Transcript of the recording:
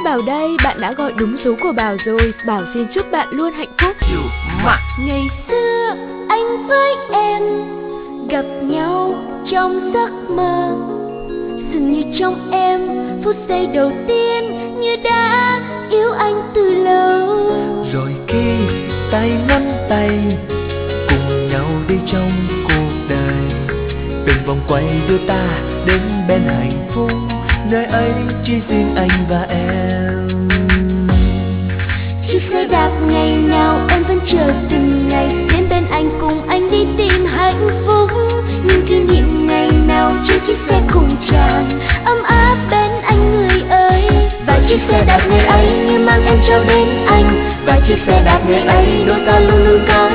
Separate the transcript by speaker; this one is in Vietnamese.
Speaker 1: Bảo đây, bạn đã gọi đúng số của Bảo rồi. Bảo xin chúc bạn luôn hạnh phúc. Ngày xưa anh với em gặp nhau trong giấc mơ, dường như trong em phút giây đầu tiên như đã yêu anh từ lâu.
Speaker 2: Rồi khi tay nắm tay cùng nhau đi trong cuộc đời, từng vòng quay đưa ta đến bên hạnh phúc, nơi ấy chỉ riêng anh và em.
Speaker 1: Chiếc xe đạp ngày nào em vẫn chờ từng ngày đến bên anh, cùng anh đi tìm hạnh phúc. Những kỷ niệm ngày nào trên chiếc xe cùng tràn ấm áp bên anh người ơi. Và chiếc xe đạp ngày ấy như mang em trao đến anh, và chiếc xe đạp ngày ấy đôi ta luôn luôn có